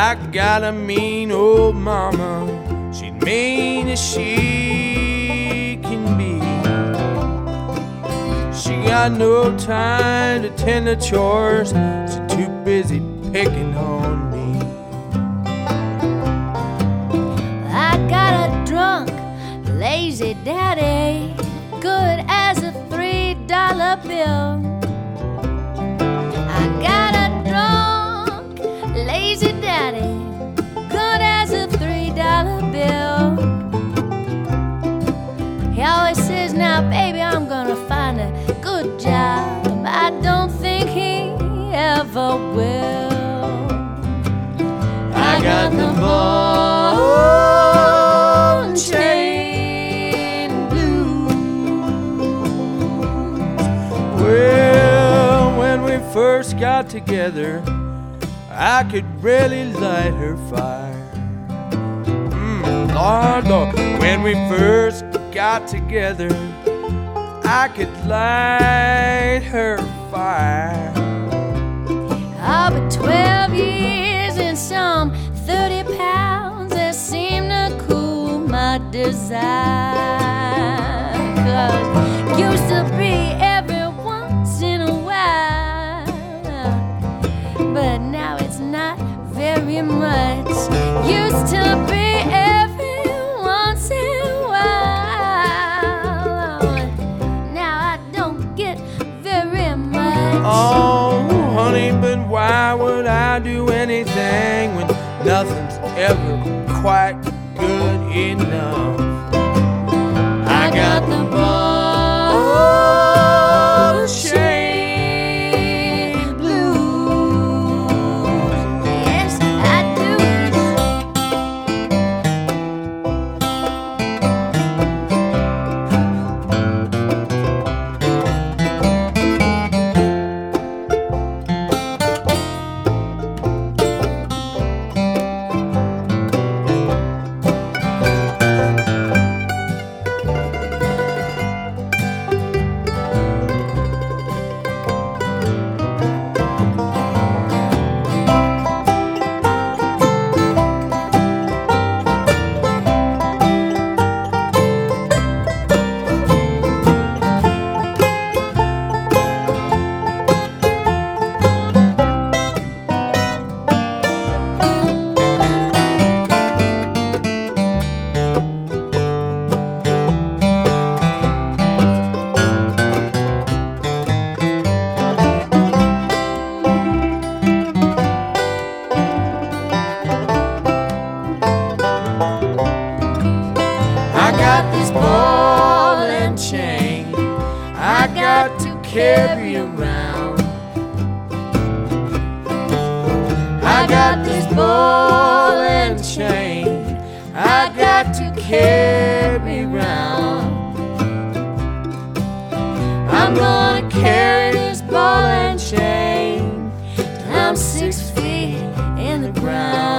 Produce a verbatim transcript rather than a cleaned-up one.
I got a mean old mama, she's mean as she can be. She got no time to tend to chores, she's too busy picking on me. I got a drunk, lazy daddy, good as a three dollar bill. I got a drunk, lazy daddy, good as a three dollar bill. He always says, now baby, I'm gonna find a good job. I don't think he ever will. I got the ball and chain blues. Well, when we first got together, I could really light her fire. Mm, Lord, Lord, when we first got together, I could light her fire. Oh, but twelve years and some thirty pounds that seemed to cool my desire. 'Cause used to be every once in a while, but now it's not very much. Used to be every once in a while, now I don't get very much. Oh, honey, but why would I do anything when nothing's ever quite good enough? I got the ball and chain blues. Yes, I do. I got this ball and chain I got to carry around. I got this ball and chain I got to carry around. I'm gonna carry this ball and chain till I'm six feet in the ground.